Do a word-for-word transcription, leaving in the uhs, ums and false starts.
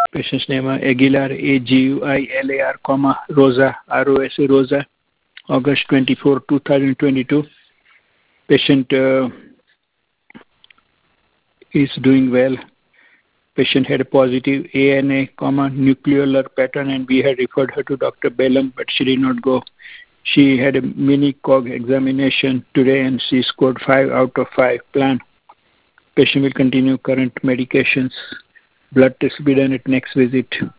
Patient's name is Aguilar, A G U I L A R, comma, Rosa, R O S A, Rosa, August twenty-fourth, two thousand twenty-two. Patient uh, is doing well. Patient had a positive A N A, comma, nuclear pattern, and we had referred her to Doctor Bellum, but she did not go. She had a mini cog examination today, and she scored five out of five. Plan. Patient will continue current medications. Blood test will be done at next visit.